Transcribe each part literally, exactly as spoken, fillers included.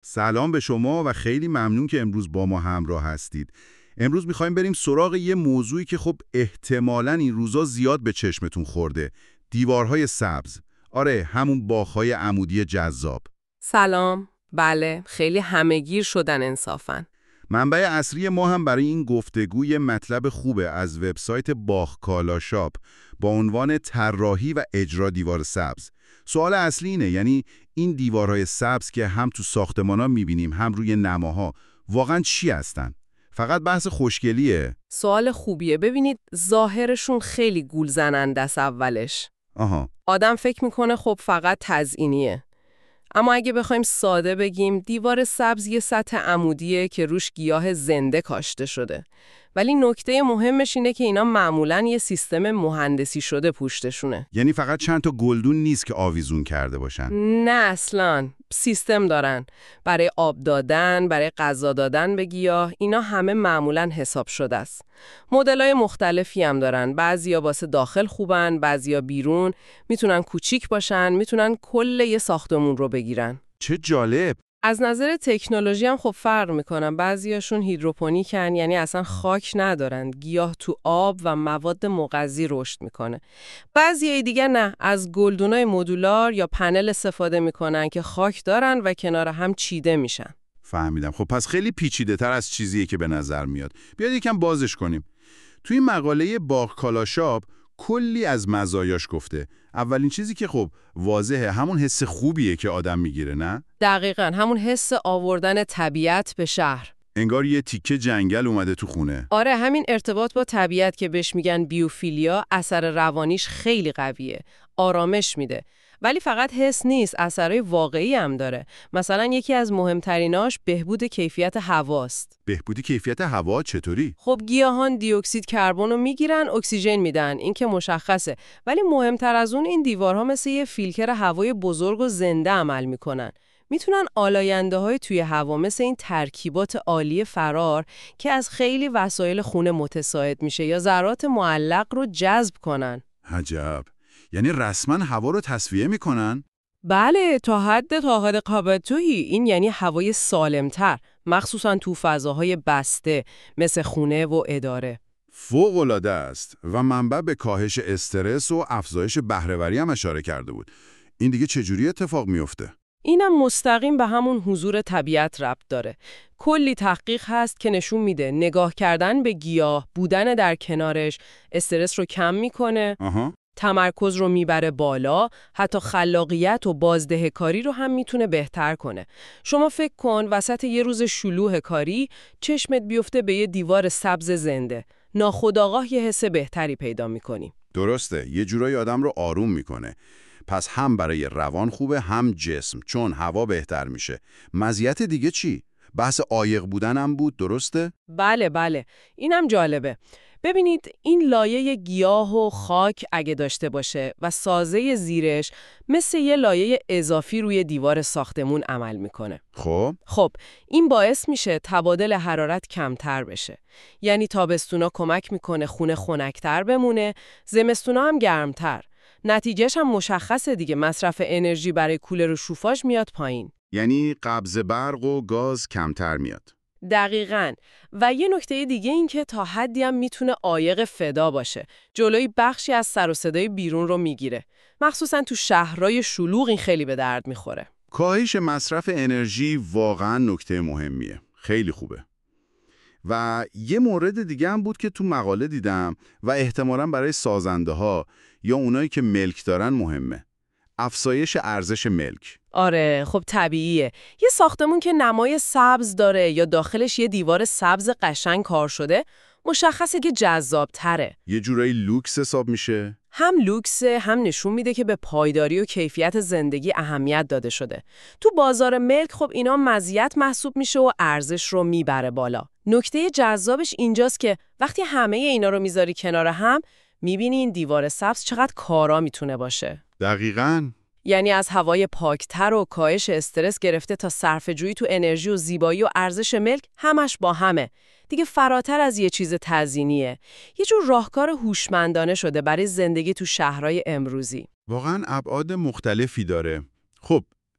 سلام به شما و خیلی ممنون که امروز با ما همراه هستید. امروز میخوایم بریم سراغ یه موضوعی که خب احتمالاً این روزا زیاد به چشمتون خورده. دیوارهای سبز. آره، همون باغ‌های عمودی جذاب. سلام. بله، خیلی همه‌گیر شدن انصافاً. منبع اصلی ما هم برای این گفتگو یه مطلب خوبه از وبسایت باغ کالا شاپ با عنوان طراحی و اجرا دیوار سبز. سوال اصلی اینه، یعنی این دیوارهای سبز که هم تو ساختمان‌ها می‌بینیم هم روی نماها واقعاً چی هستن؟ فقط بحث خوشگلیه؟ سوال خوبیه. ببینید ظاهرشون خیلی گول زننده است اولش. آها. آدم فکر میکنه خب فقط تزئینیه. اما اگه بخوایم ساده بگیم، دیوار سبز یه سطح عمودیه که روش گیاه زنده کاشته شده. ولی نکته مهمش اینه که اینا معمولاً یه سیستم مهندسی شده پشتشونه. یعنی فقط چند تا گلدون نیست که آویزون کرده باشن؟ نه اصلاً. سیستم دارن. برای آب دادن، برای غذا دادن به گیاه، اینا همه معمولاً حساب شده است. مدل‌های مختلفی هم دارن. بعضیا واسه داخل خوبن، بعضیا بیرون. میتونن کوچیک باشن، میتونن کل یه ساختمون رو بگیرن. چه جالب! از نظر تکنولوژی هم خب فرق میکنن. بعضیاشون هیدروپونیکن، یعنی اصلا خاک ندارن. گیاه تو آب و مواد مغذی رشد میکنه. بعضیای دیگه نه، از گلدونای مدولار یا پنل استفاده میکنن که خاک دارن و کنار هم چیده میشن. فهمیدم. خب پس خیلی پیچیده تر از چیزیه که به نظر میاد. بیاید یکم بازش کنیم. توی این مقاله باغ کالا شاپ کلی از مزایاش گفته. اولین چیزی که خب واضحه همون حس خوبیه که آدم میگیره، نه؟ دقیقاً، همون حس آوردن طبیعت به شهر. انگار یه تیکه جنگل اومده تو خونه. آره، همین ارتباط با طبیعت که بهش میگن بیوفیلیا، اثر روانیش خیلی قویه. آرامش میده. ولی فقط حس نیست، اثرای واقعی هم داره. مثلا یکی از مهمتریناش بهبود کیفیت هواست. بهبود کیفیت هوا چطوری؟ خب گیاهان دی اکسید کربن رو میگیرن، اکسیژن میدن، این که مشخصه. ولی مهمتر از اون، این دیوارها مثل یه فیلتر هوای بزرگ و زنده عمل میکنن. میتونن آلاینده‌های توی هوا مثل این ترکیبات عالی فرار که از خیلی وسایل خونه متساعد میشه یا ذرات معلق رو جذب کنن. عجب. یعنی رسما هوا رو تصفیه میکنن؟ بله، تا حد طاقت قابل تویی. این یعنی هوای سالمتر، مخصوصا تو فضاهای بسته مثل خونه و اداره. فوق‌العاده است و منبع به کاهش استرس و افزایش بهره‌وری هم اشاره کرده بود. این دیگه چجوری اتفاق میفته؟ اینم مستقیم به همون حضور طبیعت ربط داره. کلی تحقیق هست که نشون میده نگاه کردن به گیاه، بودن در کنارش، استرس رو کم میکنه. آها. تمرکز رو میبره بالا، حتی خلاقیت و بازدهکاری رو هم میتونه بهتر کنه. شما فکر کن وسط یه روز شلوغ کاری چشمت بیفته به یه دیوار سبز زنده. ناخودآگاه یه حس بهتری پیدا میکنی. درسته، یه جورایی آدم رو آروم میکنه. پس هم برای روان خوبه هم جسم، چون هوا بهتر میشه. مزیت دیگه چی؟ بحث عایق بودن هم بود، درسته؟ بله بله، اینم جالبه. ببینید این لایه گیاه و خاک اگه داشته باشه و سازه زیرش مثل یه لایه اضافی روی دیوار ساختمون عمل میکنه. خب خب این باعث میشه تبادل حرارت کمتر بشه. یعنی تابستونا کمک میکنه خونه خنک‌تر بمونه، زمستونا هم گرمتر. نتیجهش هم مشخصه دیگه، مصرف انرژی برای کولر و شوفاژ میاد پایین. یعنی قبض برق و گاز کمتر میاد. دقیقاً. و یه نکته دیگه این که تا حدی هم میتونه عایق فدا باشه. جلوی بخشی از سر و صدای بیرون رو میگیره. مخصوصا تو شهرهای شلوغ این خیلی به درد میخوره. کاهش مصرف انرژی واقعا نکته مهمیه. خیلی خوبه. و یه مورد دیگه هم بود که تو مقاله دیدم و احتمالاً برای سازنده ها یا اونایی که ملک دارن مهمه. افزایش ارزش ملک. آره، خب طبیعیه. یه ساختمون که نمای سبز داره یا داخلش یه دیوار سبز قشنگ کار شده، مشخصه که جذاب‌تره. یه جورایی لوکس حساب میشه. هم لوکسه، هم نشون میده که به پایداری و کیفیت زندگی اهمیت داده شده. تو بازار ملک خب اینا مزیت محسوب میشه و ارزش رو میبره بالا. نکته جذابش اینجاست که وقتی همه اینا رو میذاری کنار هم، میبینی این دیوار سبز چقدر کارا میتونه باشه. دقیقاً. یعنی از هوای پاکتر و کاهش استرس گرفته تا صرفه‌جویی تو انرژی و زیبایی و ارزش ملک، همش با همه. دیگه فراتر از یه چیز تزیینیه. یه جور راهکار هوشمندانه شده برای زندگی تو شهرهای امروزی. واقعاً ابعاد مختلفی داره. خب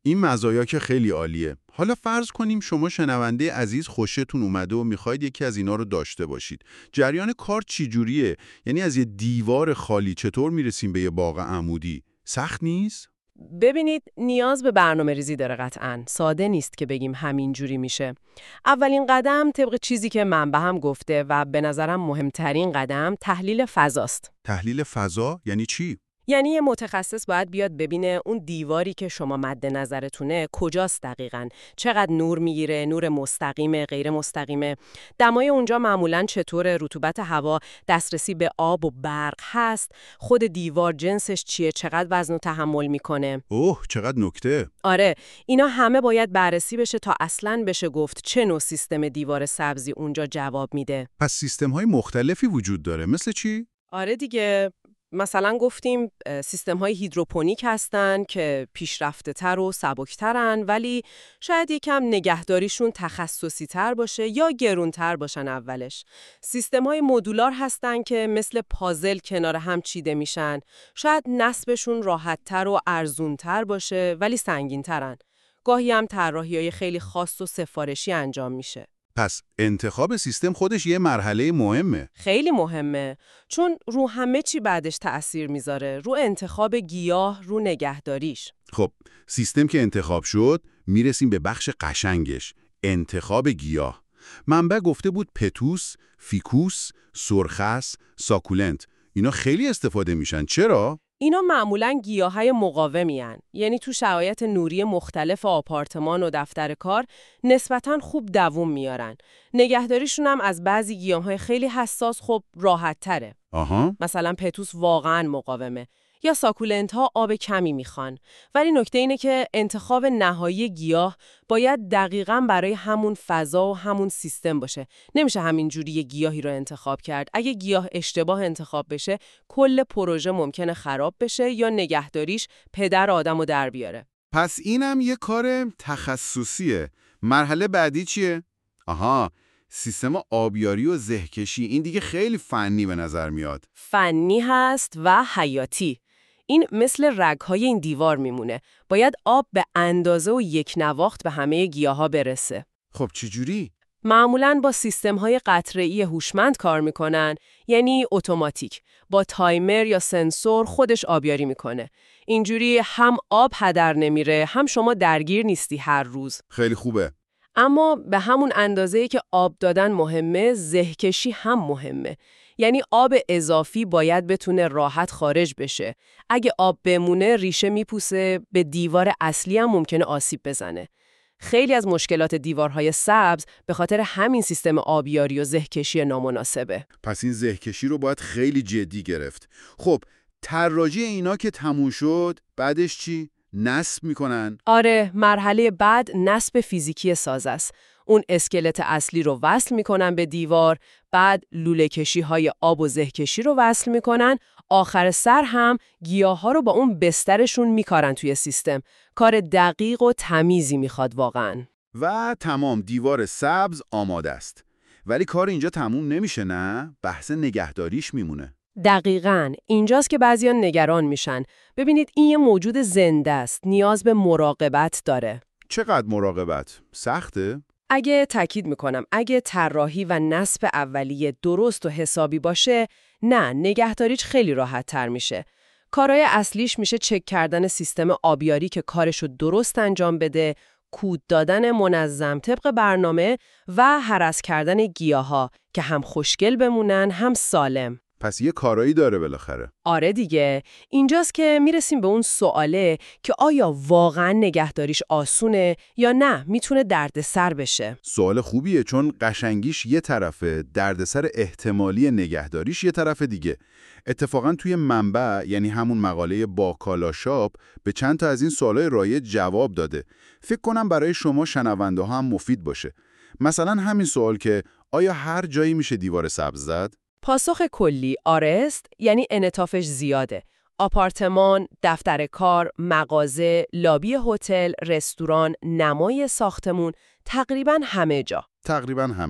این مزایا که خیلی عالیه. حالا فرض کنیم شما شنونده عزیز خوشتون اومده و میخواید یکی از اینا رو داشته باشید. جریان کار چی جوریه؟ یعنی از یه دیوار خالی چطور میرسیم به یه باغ عمودی؟ سخت نیست؟ ببینید نیاز به برنامه ریزی داره قطعاً. ساده نیست که بگیم همین جوری میشه. اولین قدم طبق چیزی که منبع هم گفته و به نظرم مهمترین قدم تحلیل فضاست. تحلیل فضا یعنی چی؟ یعنی یه متخصص باید بیاد ببینه اون دیواری که شما مد نظرتونه کجاست دقیقاً، چقدر نور میگیره، نور مستقیمه، غیر مستقیمه، دمای اونجا معمولاً چطوره، رطوبت هوا، دسترسی به آب و برق هست، خود دیوار جنسش چیه، چقدر وزن و تحمل میکنه. اوه چقدر نکته. آره، اینا همه باید بررسی بشه تا اصلاً بشه گفت چه نوع سیستم دیوار سبزی اونجا جواب میده. پس سیستم‌های مختلفی وجود داره، مثل چی؟ آره دیگه، مثلا گفتیم سیستم های هیدروپونیک هستن که پیشرفته تر و سبکترن ولی شاید یکم نگهداریشون تخصصی تر باشه یا گرون تر باشن اولش. سیستم های مدولار هستن که مثل پازل کنار هم چیده میشن. شاید نصبشون راحت تر و ارزون تر باشه ولی سنگین ترن. گاهی هم طراحی های خیلی خاص و سفارشی انجام میشه. پس انتخاب سیستم خودش یه مرحله مهمه. خیلی مهمه، چون رو همه چی بعدش تأثیر میذاره، رو انتخاب گیاه، رو نگهداریش. خب سیستم که انتخاب شد میرسیم به بخش قشنگش، انتخاب گیاه. منبع گفته بود پتوس، فیکوس، سرخس، ساکولنت. اینا خیلی استفاده میشن. چرا؟ اینا معمولاً گیاهای مقاومی هن. یعنی تو شرایط نوری مختلف آپارتمان و دفتر کار نسبتاً خوب دووم میارن. نگهداریشون هم از بعضی گیاهای خیلی حساس خب راحت تره. آها. مثلا پتوس واقعاً مقاومه. یا ساکولنت ها آب کمی میخوان. ولی نکته اینه که انتخاب نهایی گیاه باید دقیقاً برای همون فضا و همون سیستم باشه. نمیشه همین جوری یه گیاهی رو انتخاب کرد. اگه گیاه اشتباه انتخاب بشه، کل پروژه ممکنه خراب بشه یا نگهداریش پدر آدمو در بیاره. پس اینم یه کار تخصصیه. مرحله بعدی چیه؟ آها، سیستم آبیاری و زهکشی. این دیگه خیلی فنی به نظر میاد. فنی هست و حیاتی. این مثل رگ‌های این دیوار میمونه. باید آب به اندازه و یک نواخت به همه گیاها برسه. خب چجوری؟ معمولاً با سیستم‌های قطره‌ای هوشمند کار میکنن، یعنی اتوماتیک. با تایمر یا سنسور خودش آبیاری میکنه. اینجوری هم آب هدر نمیره، هم شما درگیر نیستی هر روز. خیلی خوبه. اما به همون اندازه‌ای که آب دادن مهمه، زهکشی هم مهمه. یعنی آب اضافی باید بتونه راحت خارج بشه. اگه آب بمونه ریشه میپوسه، به دیوار اصلی هم ممکنه آسیب بزنه. خیلی از مشکلات دیوارهای سبز به خاطر همین سیستم آبیاری و زهکشی نامناسبه. پس این زهکشی رو باید خیلی جدی گرفت. خب طراحی اینا که تموم شد، بعدش چی؟ نصب میکنن؟ آره، مرحله بعد نصب فیزیکی ساز است. اون اسکلت اصلی رو وصل میکنن به دیوار، بعد لوله کشی های آب و زهکشی رو وصل میکنن، آخر سر هم گیاها رو با اون بسترشون میکارن توی سیستم. کار دقیق و تمیزی میخواد واقعاً. و تمام، دیوار سبز آماده است. ولی کار اینجا تموم نمیشه، نه؟ بحث نگهداریش میمونه. دقیقاً، اینجاست که بعضیان نگران میشن. ببینید این یه موجود زنده است، نیاز به مراقبت داره. چقدر مراقبت؟ سخته؟ اگه تاکید میکنم اگه طراحی و نصب اولیه درست و حسابی باشه، نه، نگهداریش خیلی راحت تر میشه. کارهای اصلیش میشه چک کردن سیستم آبیاری که کارشو درست انجام بده، کود دادن منظم طبق برنامه و هرس کردن گیاها که هم خوشگل بمونن هم سالم. پس یه کارایی داره بالاخره. آره دیگه، اینجاست که میرسیم به اون سواله که آیا واقعا نگهداریش آسونه یا نه میتونه دردسر بشه. سوال خوبیه، چون قشنگیش یه طرفه، دردسر احتمالی نگهداریش یه طرف دیگه. اتفاقا توی منبع، یعنی همون مقاله باکالا شاپ، به چند تا از این سوالای رایج جواب داده. فکر کنم برای شما شنونده ها هم مفید باشه. مثلا همین سوال که آیا هر جایی میشه دیوار سبز زد؟ پاسخ کلی آره است، یعنی انعطافش زیاده. آپارتمان، دفتر کار، مغازه، لابی هتل، رستوران، نمای ساختمون، تقریباً همه جا. تقریباً همه جا.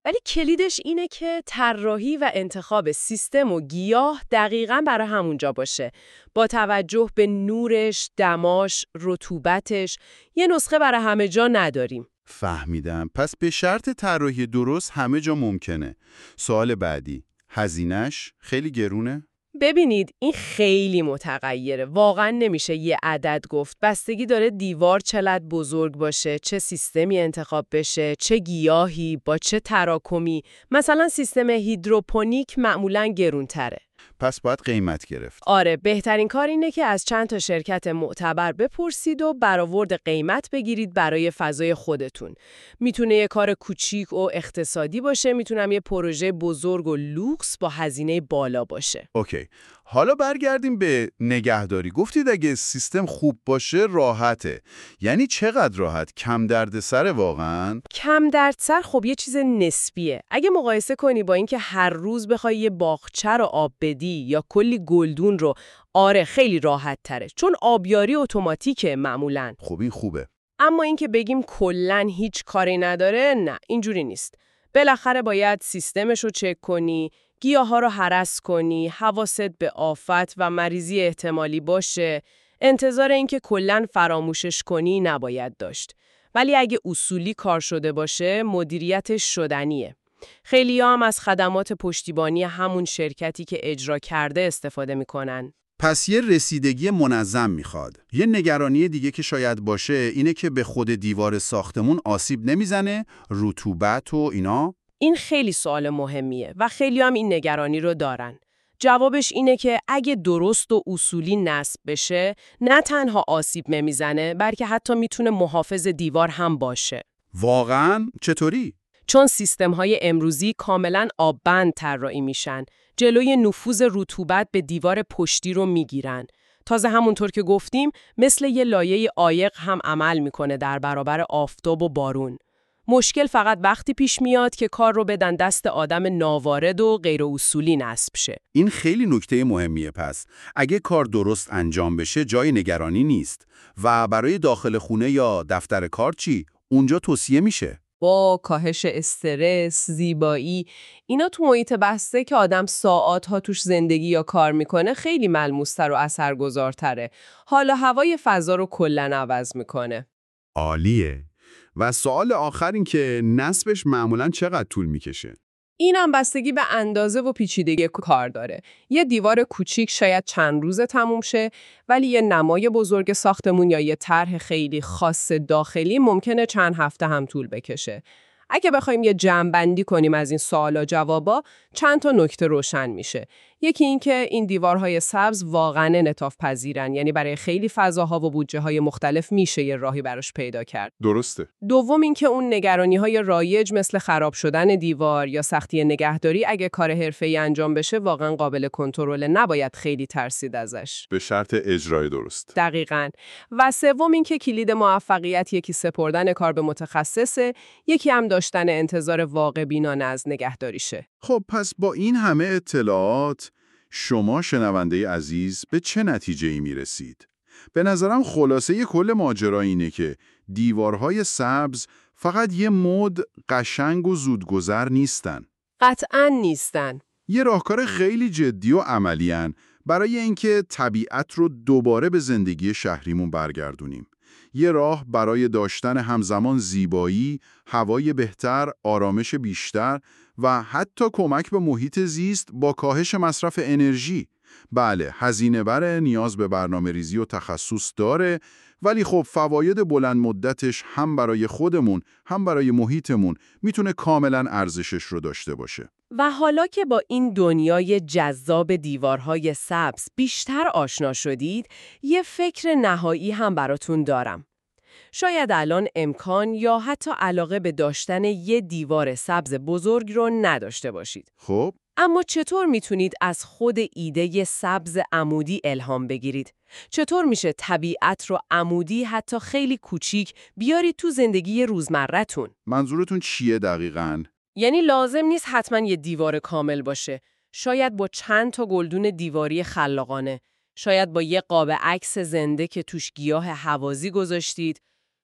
ولی کلیدش اینه که طراحی و انتخاب سیستم و گیاه دقیقاً برای همونجا باشه. با توجه به نورش، دماش، رطوبتش، یه نسخه برای همه جا نداریم. فهمیدم. پس به شرط طراحی درست همه جا ممکنه. سوال بعدی، هزینه‌اش خیلی گرونه؟ ببینید این خیلی متغیره. واقعا نمیشه یه عدد گفت. بستگی داره دیوار چقدر بزرگ باشه، چه سیستمی انتخاب بشه، چه گیاهی، با چه تراکمی. مثلا سیستم هیدروپونیک معمولاً گرونتره. پس باید قیمت گرفت. آره، بهترین کار اینه که از چند تا شرکت معتبر بپرسید و برآورد قیمت بگیرید برای فضای خودتون. میتونه یه کار کوچیک و اقتصادی باشه، میتونم یه پروژه بزرگ و لوکس با هزینه بالا باشه. اوکی. حالا برگردیم به نگهداری. گفتید اگه سیستم خوب باشه راحته. یعنی چقدر راحت؟ کم دردسر واقعاً؟ کم دردسر خب یه چیز نسبیه. اگه مقایسه کنی با اینکه هر روز بخوای یه باغچه رو آب بدی یا کلی گلدون رو، آره خیلی راحت تره، چون آبیاری اتوماتیکه معمولاً. خب این خوبه. اما اینکه بگیم کلاً هیچ کاری نداره، نه، اینجوری نیست. بالاخره باید سیستمش رو چک کنی، گیاها رو هرس کنی، حواست به آفت و مریضی احتمالی باشه. انتظار اینکه کلاً فراموشش کنی نباید داشت. ولی اگه اصولی کار شده باشه، مدیریتش شدنیه. خیلی‌ها هم از خدمات پشتیبانی همون شرکتی که اجرا کرده استفاده میکنن. پس یه رسیدگی منظم میخواد. یه نگرانی دیگه که شاید باشه اینه که به خود دیوار ساختمون آسیب نمیزنه، رطوبت و اینا. این خیلی سوال مهمیه و خیلی هم این نگرانی رو دارن. جوابش اینه که اگه درست و اصولی نصب بشه، نه تنها آسیب نمیزنه، بلکه حتی میتونه محافظ دیوار هم باشه. واقعاً؟ چطوری؟ چون سیستم‌های امروزی کاملاً آببند طراحی میشن، جلوی نفوذ رطوبت به دیوار پشتی رو میگیرن. تازه همونطور که گفتیم، مثل یه لایه عایق هم عمل میکنه در برابر آفتاب و بارون. مشکل فقط وقتی پیش میاد که کار رو بدن دست آدم ناوارد و غیر اصولی نصب شه. این خیلی نکته مهمیه. پس اگه کار درست انجام بشه جای نگرانی نیست. و برای داخل خونه یا دفتر کار چی؟ اونجا توصیه میشه. با کاهش استرس، زیبایی، اینا تو محیط بسته که آدم ساعت‌ها توش زندگی یا کار میکنه خیلی ملموس‌تر و اثرگذارتره. حالا هوای فضا رو کلاً عوض میکنه. عالیه. و سوال آخر این که نصبش معمولاً چقدر طول میکشه؟ این هم بستگی به اندازه و پیچیدگی کار داره. یه دیوار کوچیک شاید چند روزه تموم شه، ولی یه نمای بزرگ ساختمون یا یه طرح خیلی خاص داخلی ممکنه چند هفته هم طول بکشه. اگه بخوایم یه جمع‌بندی کنیم از این سوالا جوابا، چند تا نکته روشن میشه. یکی این که این دیوارهای سبز واقعاً انعطاف پذیرن، یعنی برای خیلی فضاها و بودجه‌های مختلف میشه یه راهی براش پیدا کرد. درسته. دوم این که اون نگرانی‌های رایج مثل خراب شدن دیوار یا سختی نگهداری اگه کار حرفه‌ای انجام بشه واقعاً قابل کنترل، نباید خیلی ترسید ازش. به شرط اجرای درست. دقیقاً. و سوم این که کلید موفقیت یکی سپردن کار به متخصصه، یکی هم داشتن انتظار واقع بینانه از نگهداریشه. خب پس با این همه اطلاعات شما شنونده عزیز به چه نتیجه‌ای میرسید؟ به نظرم خلاصه کل ماجرا اینه که دیوارهای سبز فقط یه مد قشنگ و زودگذر نیستن. قطعاً نیستن. یه راهکار خیلی جدی و عملی هن برای اینکه طبیعت رو دوباره به زندگی شهریمون برگردونیم. یه راه برای داشتن همزمان زیبایی، هوای بهتر، آرامش بیشتر و حتی کمک به محیط زیست با کاهش مصرف انرژی. بله، هزینه بره، نیاز به برنامه ریزی و تخصص داره، ولی خب فواید بلند مدتش هم برای خودمون هم برای محیطمون میتونه کاملا ارزشش رو داشته باشه. و حالا که با این دنیای جذاب دیوارهای سبز بیشتر آشنا شدید، یه فکر نهایی هم براتون دارم. شاید الان امکان یا حتی علاقه به داشتن یه دیوار سبز بزرگ رو نداشته باشید. خب اما چطور میتونید از خود ایده سبز عمودی الهام بگیرید؟ چطور میشه طبیعت رو عمودی حتی خیلی کوچیک بیارید تو زندگی روزمرتون؟ منظورتون چیه دقیقاً؟ یعنی لازم نیست حتما یه دیوار کامل باشه. شاید با چند تا گلدون دیواری خلاقانه، شاید با یه قاب عکس زنده که توش گیاه هوازی گذاشتید،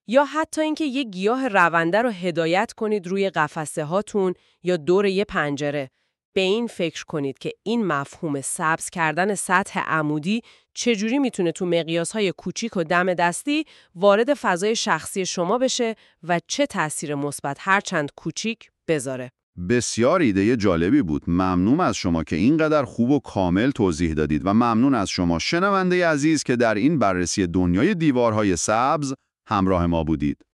یا حتی اینکه یه گیاه رونده رو هدایت کنید روی قفسه هاتون یا دور یه پنجره. به این فکر کنید که این مفهوم سبز کردن سطح عمودی چجوری میتونه تو مقیاس‌های کوچیک و دم دستی وارد فضای شخصی شما بشه و چه تأثیر مثبت هرچند کوچیک بذاره. بسیار ایده جالبی بود. ممنون از شما که اینقدر خوب و کامل توضیح دادید و ممنون از شما شنونده عزیز که در این بررسی دنیای دیوارهای سبز همراه ما بودید.